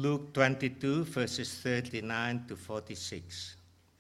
Luke 22, verses 39 to 46.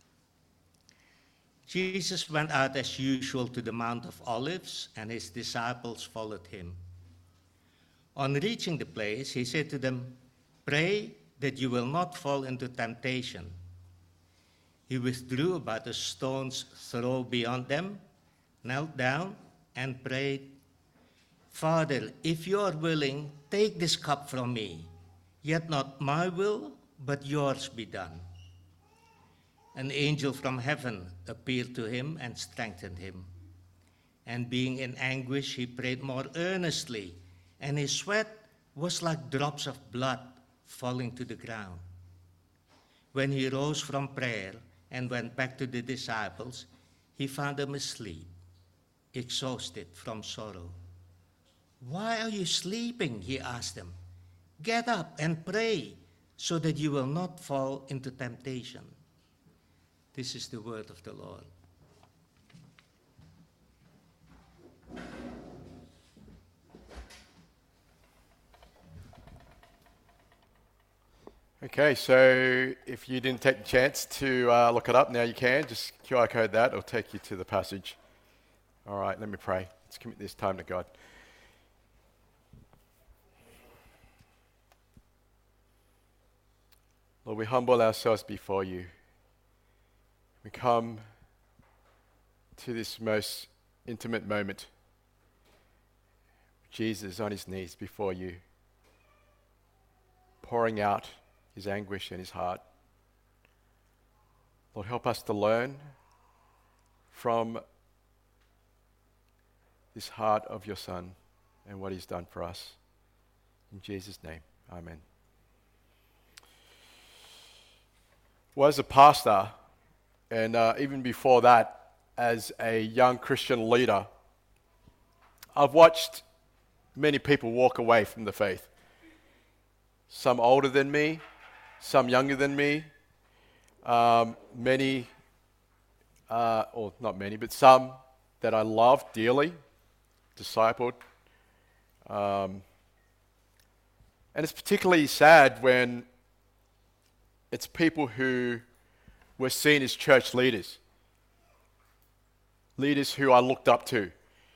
Jesus went out as usual to the Mount of Olives, and his disciples followed him. On reaching the place, he said to them, "Pray that you will not fall into temptation." He withdrew about a stone's throw beyond them, knelt down, and prayed, "Father, if you are willing, take this cup from me. Yet not my will, but yours be done." An angel from heaven appeared to him and strengthened him. And being in anguish, he prayed more earnestly, and his sweat was like drops of blood falling to the ground. When he rose from prayer and went back to the disciples, he found them asleep, exhausted from sorrow. "Why are you sleeping?" he asked them. "Get up and pray, so that you will not fall into temptation." This is the word of the Lord. Okay, so if you didn't take the chance to look it up, now you can. Just QR code that. It'll take you to the passage. All right, let me pray. Let's commit this time to God. Lord, we humble ourselves before you. We come to this most intimate moment. Jesus on his knees before you, pouring out his anguish and his heart. Lord, help us to learn from this heart of your Son and what he's done for us. In Jesus' name, amen. Well, as a pastor, and even before that, as a young Christian leader, I've watched many people walk away from the faith. Some older than me, some younger than me, many, or not many, but some that I love dearly, discipled. And it's particularly sad when it's people who were seen as church leaders who I looked up to,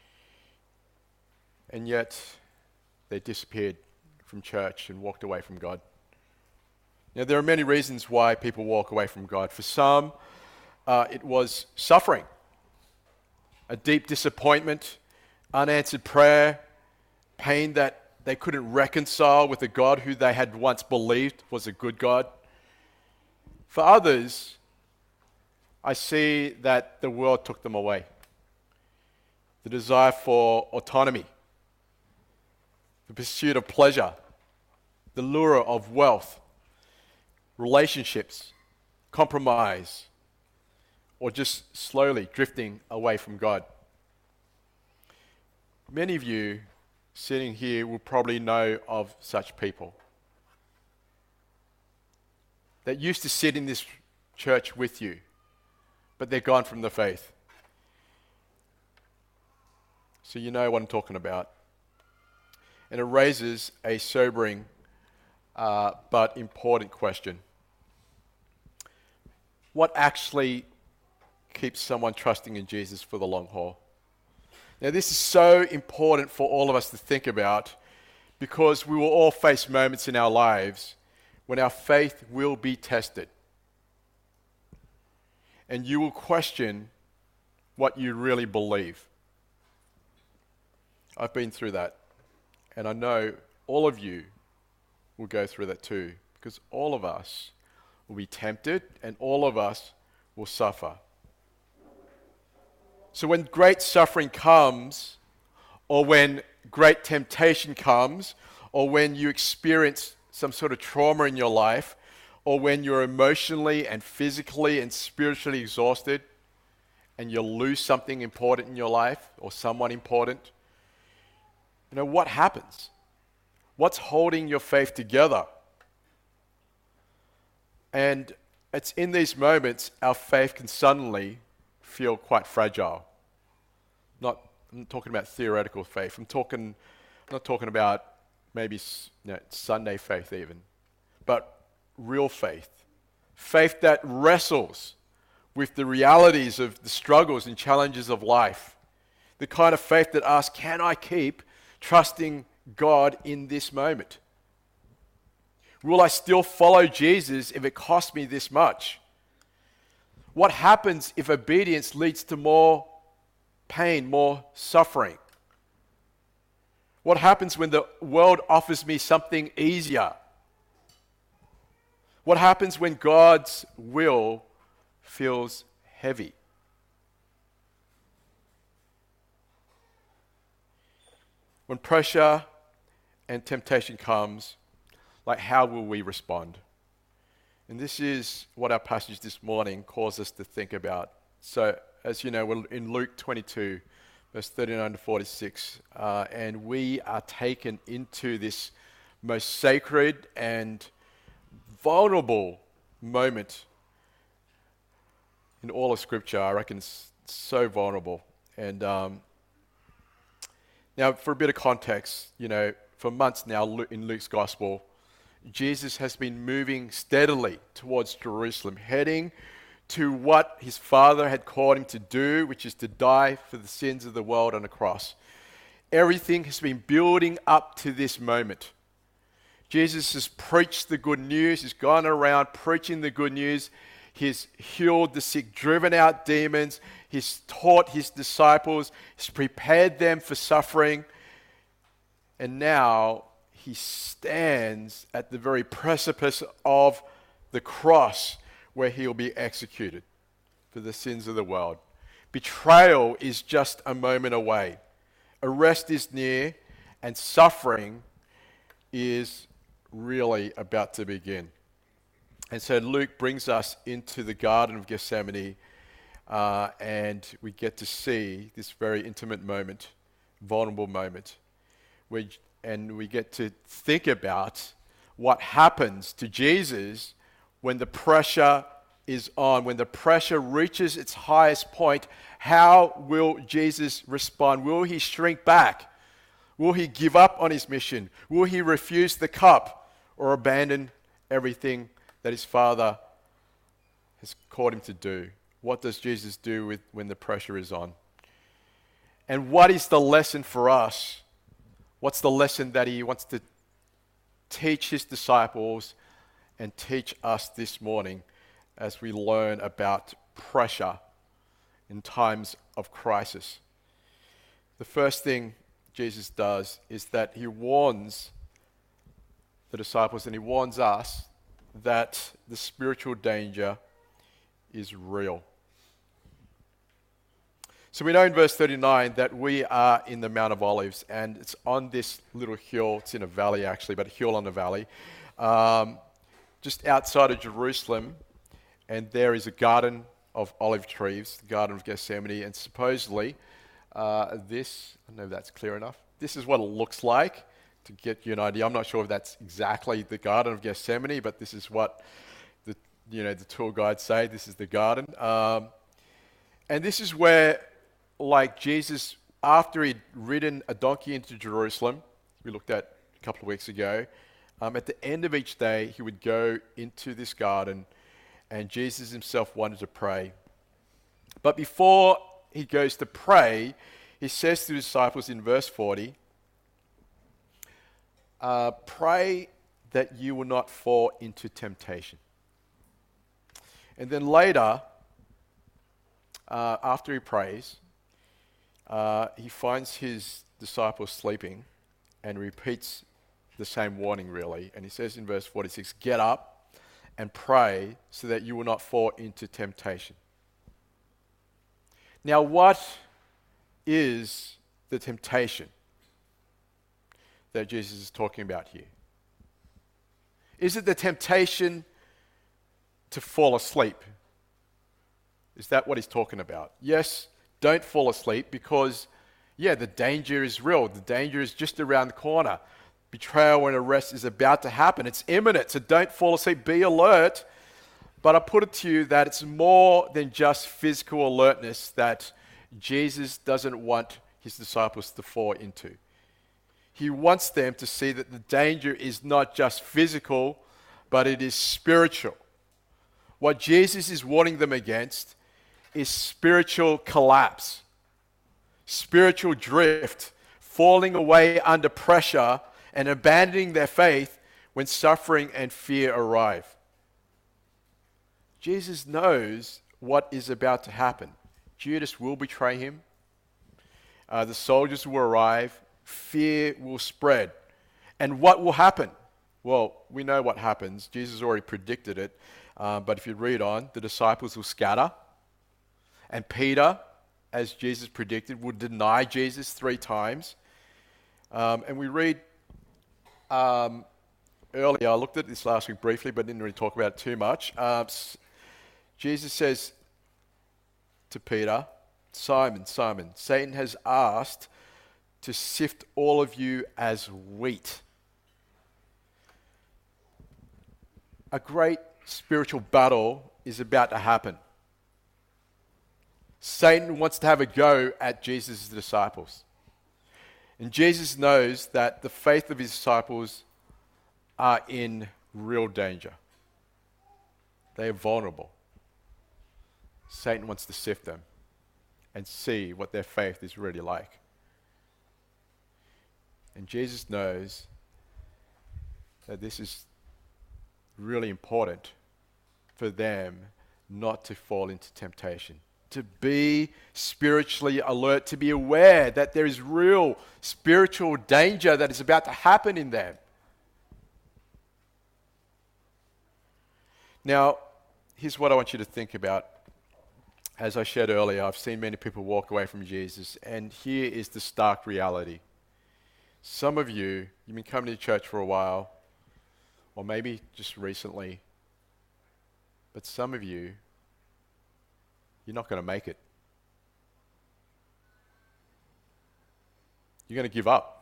and yet they disappeared from church and walked away from God. Now, there are many reasons why people walk away from God. For some, it was suffering, a deep disappointment, unanswered prayer, pain that they couldn't reconcile with a God who they had once believed was a good God. For others, I see that the world took them away. The desire for autonomy, the pursuit of pleasure, the lure of wealth, relationships, compromise, or just slowly drifting away from God. Many of you sitting here will probably know of such people that used to sit in this church with you, but they're gone from the faith. So you know what I'm talking about. And it raises a sobering but important question. What actually keeps someone trusting in Jesus for the long haul? Now, this is so important for all of us to think about, because we will all face moments in our lives when our faith will be tested. And you will question what you really believe. I've been through that. And I know all of you will go through that too, because all of us will be tempted and all of us will suffer. So when great suffering comes, or when great temptation comes, or when you experience some sort of trauma in your life, or when you're emotionally and physically and spiritually exhausted and you lose something important in your life or someone important, you know, what happens? What's holding your faith together? And it's in these moments our faith can suddenly feel quite fragile. I'm not talking about theoretical faith. I'm not talking about maybe Sunday faith even. but real faith. Faith that wrestles with the realities of the struggles and challenges of life. The kind of faith that asks, can I keep trusting God in this moment? Will I still follow Jesus if it costs me this much? What happens if obedience leads to more pain, more suffering? What happens when the world offers me something easier? What happens when God's will feels heavy? When pressure and temptation comes, like, how will we respond? And this is what our passage this morning calls us to think about. So, as you know, we're in Luke 22, verse 39 to 46, and we are taken into this most sacred and vulnerable moment in all of Scripture. I reckon it's so vulnerable. And now, for a bit of context, for months now in Luke's Gospel, Jesus has been moving steadily towards Jerusalem, heading to what his Father had called him to do, which is to die for the sins of the world on a cross. Everything has been building up to this moment. Jesus has preached the good news. He's gone around preaching the good news. He's healed the sick, driven out demons. He's taught his disciples. He's prepared them for suffering. And now he stands at the very precipice of the cross where he'll be executed for the sins of the world. Betrayal is just a moment away. Arrest is near, and suffering is really about to begin. And so Luke brings us into the Garden of Gethsemane, and we get to see this very intimate moment, vulnerable moment, and we get to think about what happens to Jesus when the pressure is on, when the pressure reaches its highest point. How will Jesus respond? Will he shrink back? Will he give up on his mission? Will he refuse the cup or abandon everything that his Father has called him to do? What does Jesus do when the pressure is on? And what is the lesson for us? What's the lesson that he wants to teach his disciples and teach us this morning as we learn about pressure in times of crisis? The first thing Jesus does is that he warns the disciples and he warns us that the spiritual danger is real. So we know in verse 39 that we are in the Mount of Olives, and it's on this little hill. It's in a valley actually, but a hill on a valley, just outside of Jerusalem, and there is a garden of olive trees, the Garden of Gethsemane, and supposedly this, I don't know if that's clear enough, this is what it looks like, to get you an idea. I'm not sure if that's exactly the Garden of Gethsemane, but this is what the tour guides say. This is the garden. And this is where, like Jesus, after he'd ridden a donkey into Jerusalem, we looked at a couple of weeks ago, at the end of each day, he would go into this garden, and Jesus himself wanted to pray. But before he goes to pray, he says to the disciples in verse 40, pray that you will not fall into temptation. And then later, after he prays, he finds his disciples sleeping and repeats the same warning, really. And he says in verse 46, get up and pray so that you will not fall into temptation. Now, what is the temptation that Jesus is talking about here? Is it the temptation to fall asleep? Is that what he's talking about? Yes, don't fall asleep because, the danger is real. The danger is just around the corner. Betrayal and arrest is about to happen. It's imminent, so don't fall asleep. Be alert. But I put it to you that it's more than just physical alertness that Jesus doesn't want his disciples to fall into. He wants them to see that the danger is not just physical, but it is spiritual. What Jesus is warning them against is spiritual collapse, spiritual drift, falling away under pressure and abandoning their faith when suffering and fear arrive. Jesus knows what is about to happen. Judas will betray him. The soldiers will arrive. Fear will spread. And what will happen? Well, we know what happens. Jesus already predicted it. But if you read on, the disciples will scatter. And Peter, as Jesus predicted, would deny Jesus 3 times. And we read earlier, I looked at this last week briefly, but didn't really talk about it too much. Jesus says to Peter, Simon, Simon, Satan has asked to sift all of you as wheat. A great spiritual battle is about to happen. Satan wants to have a go at Jesus' disciples. And Jesus knows that the faith of his disciples are in real danger. They are vulnerable. Satan wants to sift them and see what their faith is really like. And Jesus knows that this is really important for them not to fall into temptation, to be spiritually alert, to be aware that there is real spiritual danger that is about to happen in them. Now, here's what I want you to think about. As I shared earlier, I've seen many people walk away from Jesus, and here is the stark reality. Some of you, you've been coming to church for a while, or maybe just recently, but some of you, you're not going to make it. You're going to give up.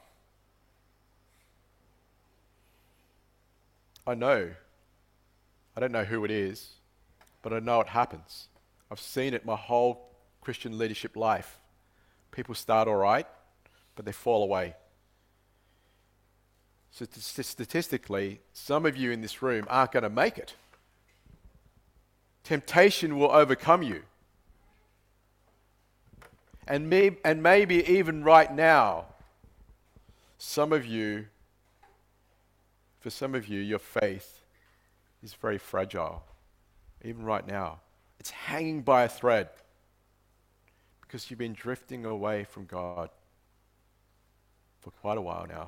I know. I don't know who it is, but I know it happens. I've seen it my whole Christian leadership life. People start all right, but they fall away. So statistically, some of you in this room aren't going to make it. Temptation will overcome you. And maybe even right now, for some of you, your faith is very fragile. Even right now. It's hanging by a thread because you've been drifting away from God for quite a while now.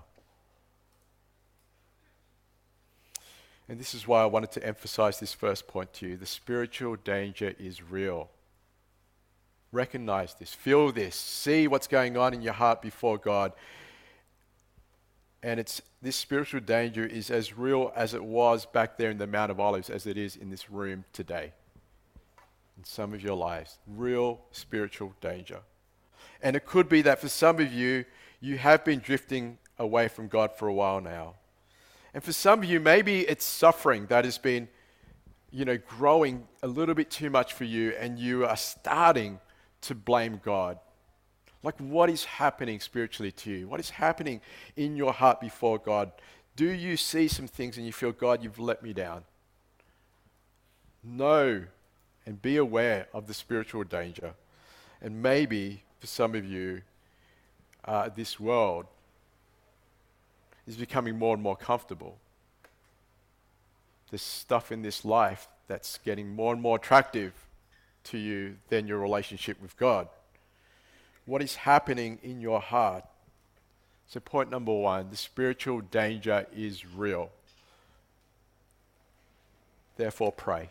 And this is why I wanted to emphasize this first point to you. The spiritual danger is real. Recognize this, feel this, see what's going on in your heart before God. And this spiritual danger is as real as it was back there in the Mount of Olives as it is in this room today. In some of your lives, real spiritual danger. And it could be that for some of you, you have been drifting away from God for a while now. And for some of you, maybe it's suffering that has been, growing a little bit too much for you, and you are starting to blame God. Like, what is happening spiritually to you? What is happening in your heart before God? Do you see some things and you feel, God, you've let me down? No. And be aware of the spiritual danger. And maybe for some of you, this world is becoming more and more comfortable. There's stuff in this life that's getting more and more attractive to you than your relationship with God. What is happening in your heart? So point number 1, the spiritual danger is real. Therefore, pray.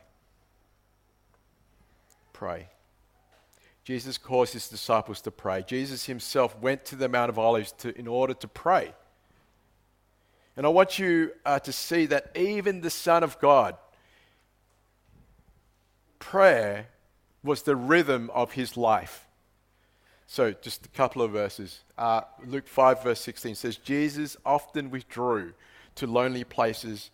Pray. Jesus calls his disciples to pray. Jesus himself went to the Mount of Olives in order to pray. And I want you to see that even the Son of God, prayer was the rhythm of his life. So just a couple of verses. Luke 5 verse 16 says, Jesus often withdrew to lonely places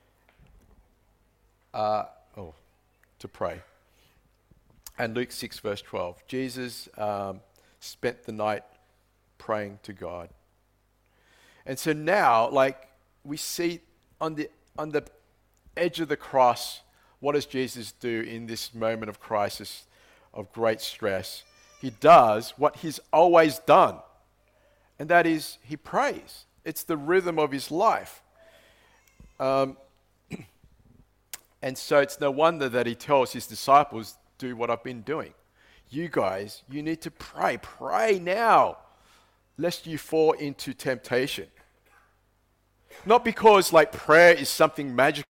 to pray. And Luke 6 verse 12, Jesus spent the night praying to God. And so now, we see on the edge of the cross, what does Jesus do in this moment of crisis, of great stress? He does what he's always done, and that is he prays. It's the rhythm of his life. And so it's no wonder that he tells his disciples, do what I've been doing. You guys, you need to pray. Pray now, lest you fall into temptation. Not because like prayer is something magical.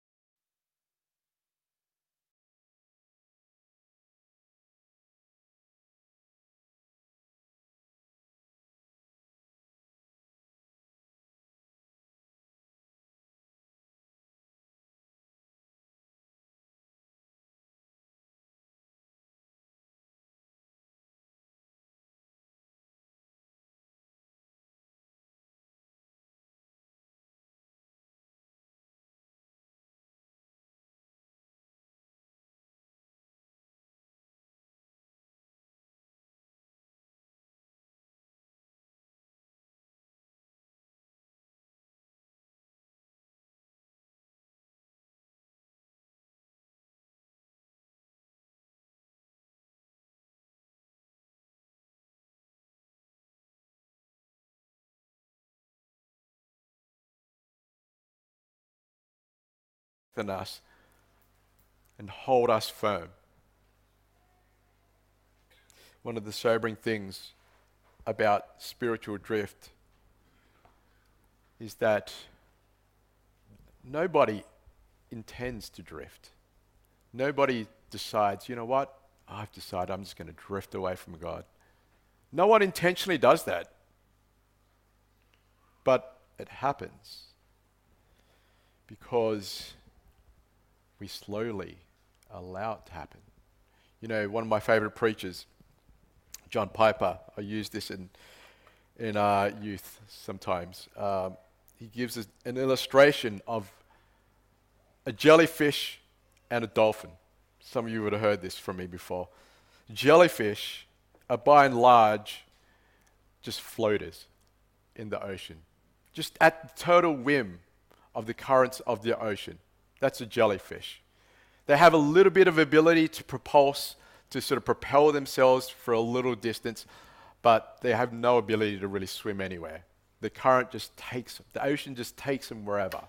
Than us and hold us firm. One of the sobering things about spiritual drift is that nobody intends to drift. Nobody decides, you know what, I've decided I'm just going to drift away from God. No one intentionally does that. But it happens because we slowly allow it to happen. You know, one of my favorite preachers, John Piper, I use this in youth sometimes. He gives us an illustration of a jellyfish and a dolphin. Some of you would have heard this from me before. Jellyfish are by and large just floaters in the ocean, just at the total whim of the currents of the ocean. That's a jellyfish. They have a little bit of ability to to sort of propel themselves for a little distance, but they have no ability to really swim anywhere. The ocean just takes them wherever.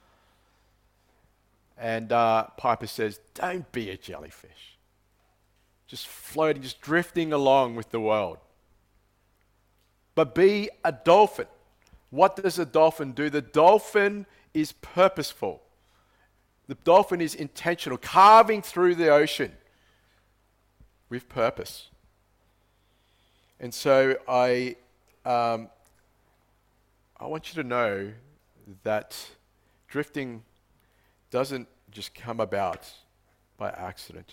And Piper says, don't be a jellyfish. Just floating, just drifting along with the world. But be a dolphin. What does a dolphin do? The dolphin is purposeful. The dolphin is intentional, carving through the ocean with purpose. And so I want you to know that drifting doesn't just come about by accident.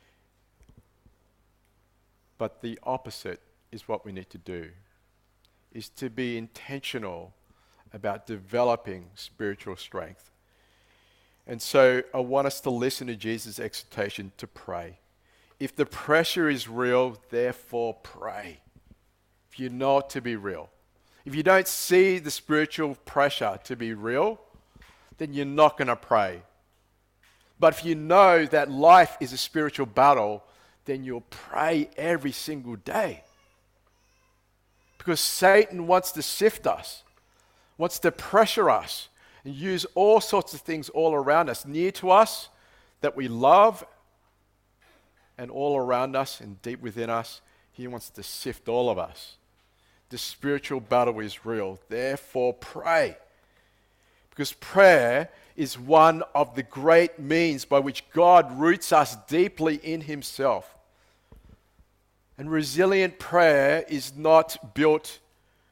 But the opposite is what we need to do, is to be intentional about developing spiritual strength. And so I want us to listen to Jesus' exhortation to pray. If the pressure is real, therefore pray. If you know it to be real. If you don't see the spiritual pressure to be real, then you're not going to pray. But if you know that life is a spiritual battle, then you'll pray every single day. Because Satan wants to sift us, wants to pressure us, and use all sorts of things all around us, near to us, that we love, and all around us and deep within us. He wants to sift all of us. The spiritual battle is real. Therefore, pray. Because prayer is one of the great means by which God roots us deeply in himself. And resilient prayer is not built,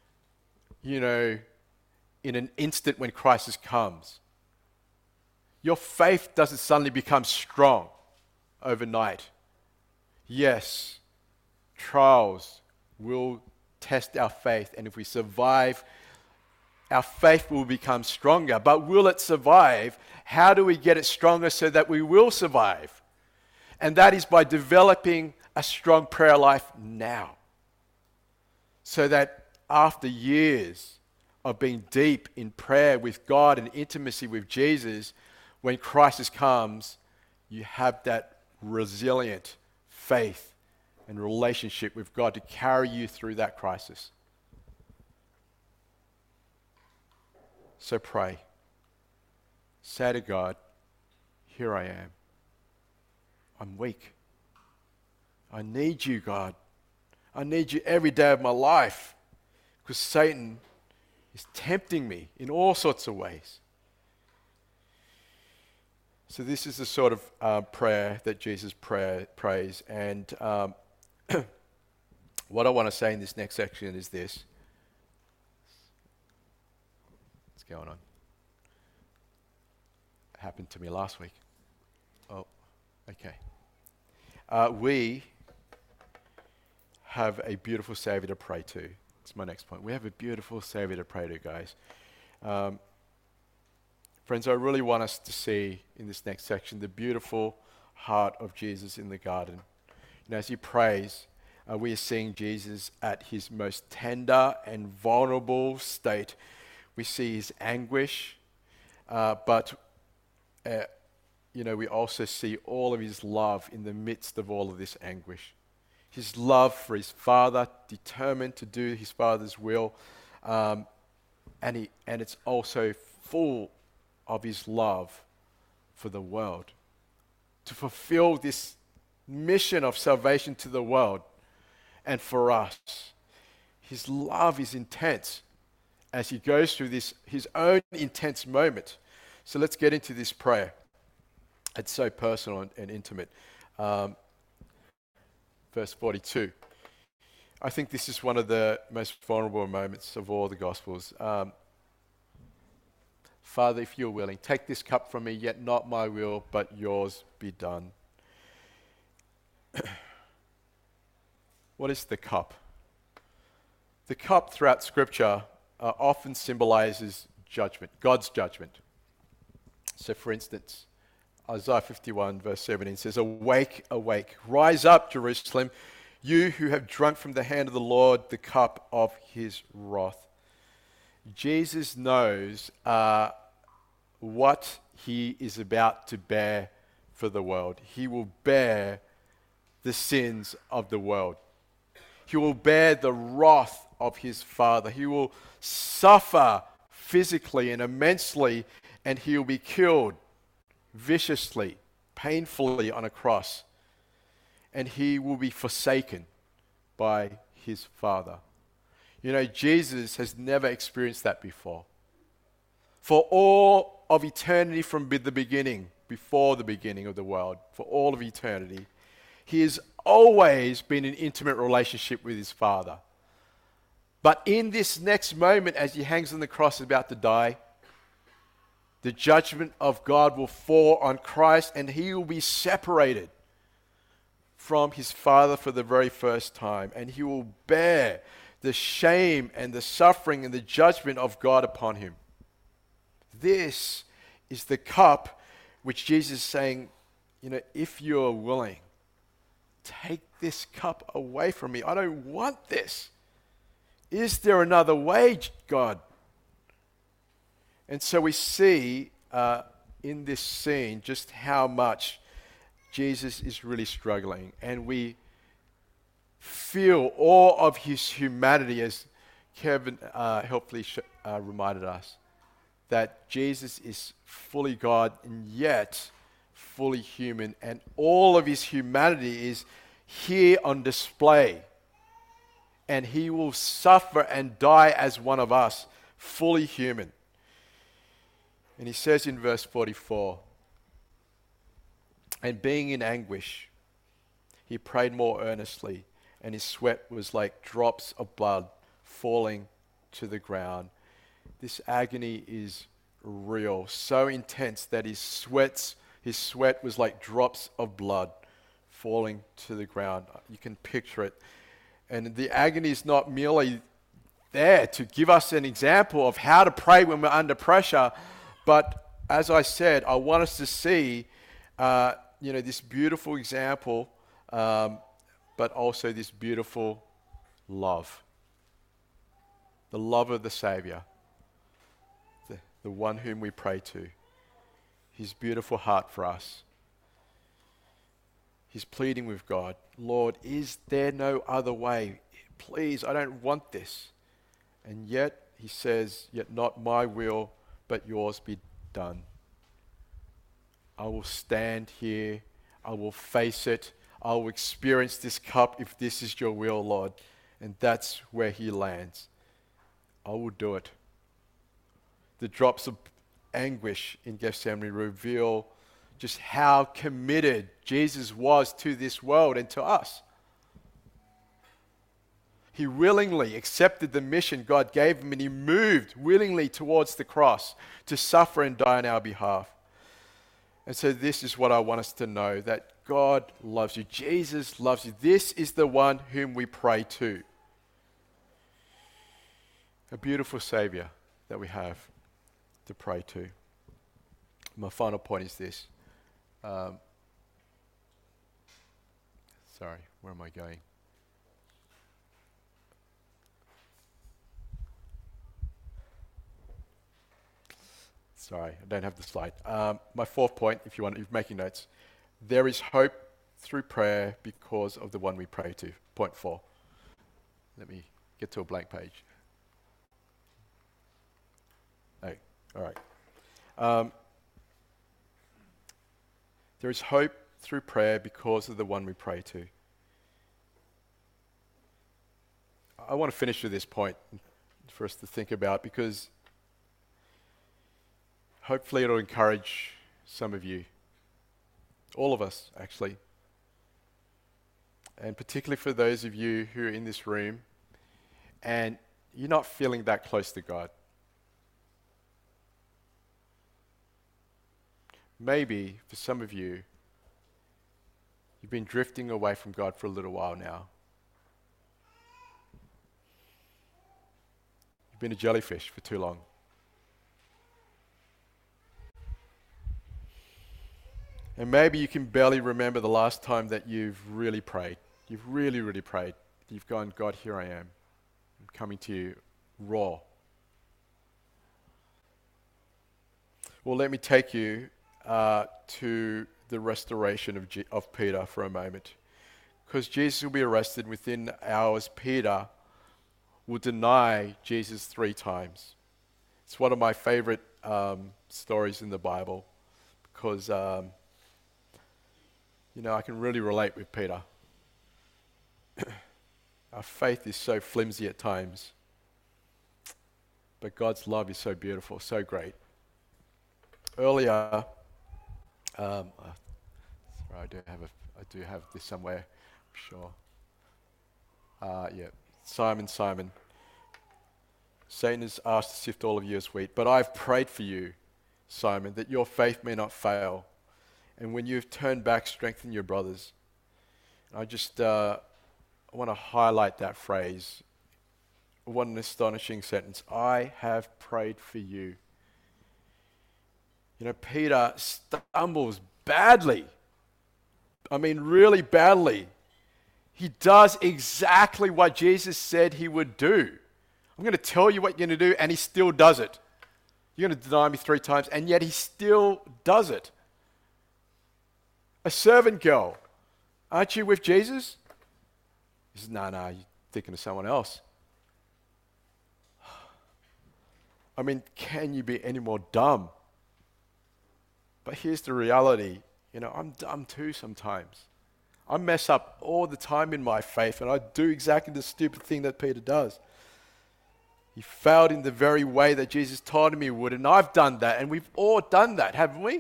in an instant when crisis comes. Your faith doesn't suddenly become strong overnight. Yes, trials will test our faith, and if we survive, our faith will become stronger. But will it survive? How do we get it stronger so that we will survive? And that is by developing a strong prayer life now. So that after years of being deep in prayer with God and intimacy with Jesus, when crisis comes, you have that resilient faith and relationship with God to carry you through that crisis. So pray. Say to God, here I am. I'm weak. I need you, God. I need you every day of my life because Satan is tempting me in all sorts of ways. So this is the sort of prayer that Jesus prays. And what I want to say in this next section is this. What's going on? It happened to me last week. Oh, okay. We have a beautiful Savior to pray to. It's my next point. We have a beautiful Savior to pray to, guys. Friends, I really want us to see in this next section the beautiful heart of Jesus in the garden. You know, as he prays, we are seeing Jesus at his most tender and vulnerable state. We see his anguish, but we also see all of his love in the midst of all of this anguish. His love for his Father, determined to do his Father's will, and it's also full of his love for the world, to fulfill this mission of salvation to the world and for us. His love is intense as he goes through this, his own intense moment. So let's get into this prayer. It's so personal and intimate. Verse 42. I think this is one of the most vulnerable moments of all the Gospels. Father, if you're willing, take this cup from me, yet not my will, but yours be done. What is the cup? The cup throughout Scripture often symbolizes judgment, God's judgment. So for instance, Isaiah 51 verse 17 says, "Awake, awake, rise up, Jerusalem, you who have drunk from the hand of the Lord the cup of his wrath." Jesus knows what he is about to bear for the world. He will bear the sins of the world. He will bear the wrath of his Father. He will suffer physically and immensely, and he will be killed viciously, painfully on a cross. And he will be forsaken by his Father. You know, Jesus has never experienced that before. For all of eternity from the beginning, before the beginning of the world, for all of eternity, he has always been in intimate relationship with his Father. But in this next moment, as he hangs on the cross about to die, the judgment of God will fall on Christ and he will be separated from his Father for the very first time. And he will bear the shame and the suffering and the judgment of God upon him. This is the cup which Jesus is saying, you know, if you're willing, take this cup away from me. I don't want this. Is there another way, God? And so we see in this scene just how much Jesus is really struggling. And we feel all of his humanity, as Kevin helpfully reminded us, that Jesus is fully God and yet fully human. And all of his humanity is here on display. And he will suffer and die as one of us, fully human. And he says in verse 44, "And being in anguish, he prayed more earnestly, and his sweat was like drops of blood falling to the ground." This agony is real, so intense that his sweat was like drops of blood falling to the ground. You can picture it. And the agony is not merely there to give us an example of how to pray when we're under pressure, but as I said, I want us to see, this beautiful example, but also this beautiful love. The love of the Savior, the one whom we pray to. his beautiful heart for us. He's pleading with God, Lord, is there no other way? Please, I don't want this. And yet, he says, yet not my will, but yours be done. I will stand here. I will face it. I will experience this cup if this is your will, Lord. And that's where he lands. I will do it. The drops of anguish in Gethsemane reveal just how committed Jesus was to this world and to us. He willingly accepted the mission God gave him, and he moved willingly towards the cross to suffer and die on our behalf. And so this is what I want us to know, that God loves you. Jesus loves you. This is the one whom we pray to. A beautiful Savior that we have to pray to. My final point is this. Sorry, where am I going? Sorry, I don't have the slide. My fourth point, if you're making notes, there is hope through prayer because of the one we pray to. Point 4. Let me get to a blank page. Oh, all right. There is hope through prayer because of the one we pray to. I want to finish with this point for us to think about, because hopefully it'll encourage some of you, all of us actually, and particularly for those of you who are in this room and you're not feeling that close to God. Maybe for some of you, you've been drifting away from God for a little while now. You've been a jellyfish for too long. And maybe you can barely remember the last time that you've really prayed. You've really, really prayed. You've gone, God, here I am. I'm coming to you raw. Well, let me take you to the restoration of Peter for a moment. Because Jesus will be arrested within hours. Peter will deny Jesus 3 times. It's one of my favorite stories in the Bible, because I can really relate with Peter. Our faith is so flimsy at times, but God's love is so beautiful, so great. Earlier, sorry, I do have this somewhere, I'm sure. Simon, Satan has asked to sift all of you as wheat, but I've prayed for you, Simon, that your faith may not fail. And when you've turned back, strengthen your brothers. I just want to highlight that phrase. What an astonishing sentence. I have prayed for you. Peter stumbles badly. I mean, really badly. He does exactly what Jesus said he would do. I'm going to tell you what you're going to do, and he still does it. You're going to deny me 3 times, and yet he still does it. A servant girl. Aren't you with Jesus? He says, no, you're thinking of someone else. I mean, can you be any more dumb? But here's the reality. I'm dumb too sometimes. I mess up all the time in my faith, and I do exactly the stupid thing that Peter does. He failed in the very way that Jesus told him he would, and I've done that, and we've all done that, haven't we?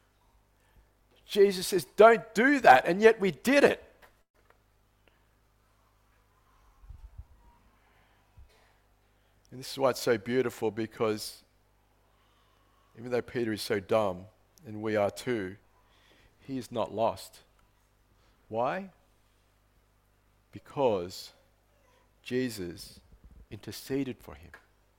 Jesus says, don't do that, and yet we did it. And this is why it's so beautiful, because even though Peter is so dumb, and we are too, he is not lost. Why? Because Jesus interceded for him.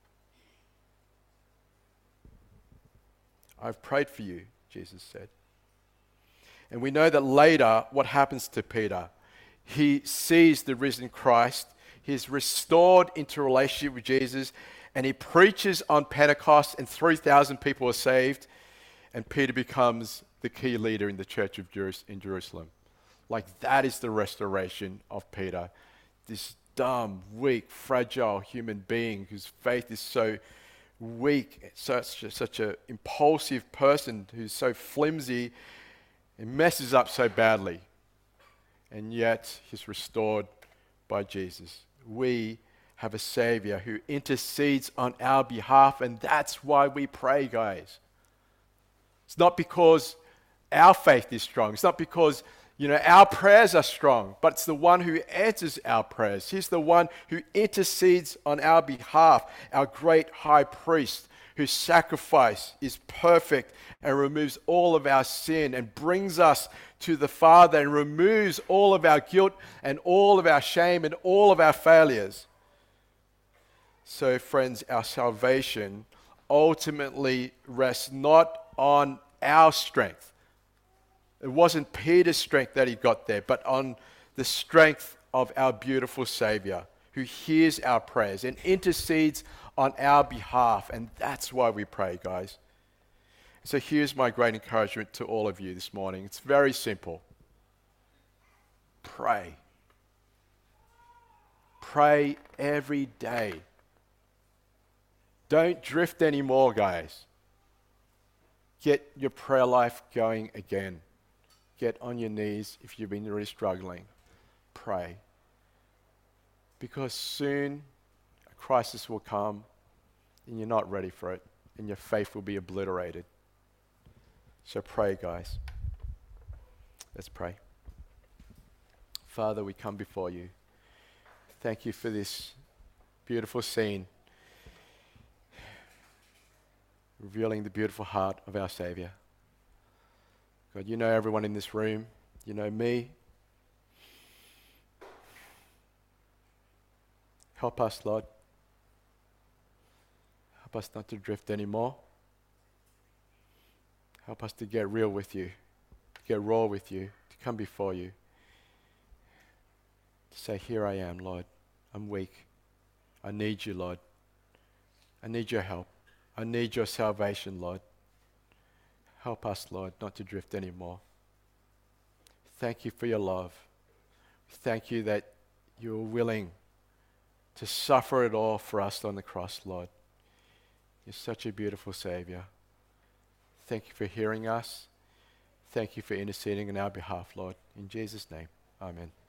I've prayed for you, Jesus said. And we know that later, what happens to Peter? He sees the risen Christ. He's restored into a relationship with Jesus, and he preaches on Pentecost, and 3,000 people are saved. and Peter becomes the key leader in the church of in Jerusalem. Like, that is the restoration of Peter. This dumb, weak, fragile human being whose faith is so weak, such an impulsive person who's so flimsy and messes up so badly. And yet he's restored by Jesus. We have a Savior who intercedes on our behalf, and that's why we pray, guys. It's not because our faith is strong. It's not because, our prayers are strong, but it's the one who answers our prayers. He's the one who intercedes on our behalf, our great high priest, whose sacrifice is perfect and removes all of our sin and brings us to the Father and removes all of our guilt and all of our shame and all of our failures. So, friends, our salvation ultimately rests not on our strength. It wasn't Peter's strength that he got there, but on the strength of our beautiful Savior, who hears our prayers and intercedes on our behalf. And that's why we pray, guys. So here's my great encouragement to all of you this morning. It's very simple. Pray. Pray every day. Don't drift anymore, guys. Get your prayer life going again. Get on your knees if you've been really struggling. Pray. Because soon a crisis will come and you're not ready for it, and your faith will be obliterated. So pray, guys. Let's pray. Father, we come before you. Thank you for this beautiful scene, revealing the beautiful heart of our Savior. God, you know everyone in this room. You know me. Help us, Lord. Help us not to drift anymore. Help us to get real with you, to get raw with you, to come before you, to say, here I am, Lord. I'm weak. I need you, Lord. I need your help. I need your salvation, Lord. Help us, Lord, not to drift anymore. Thank you for your love. Thank you that you were willing to suffer it all for us on the cross, Lord. You're such a beautiful Savior. Thank you for hearing us. Thank you for interceding on our behalf, Lord. In Jesus' name, amen.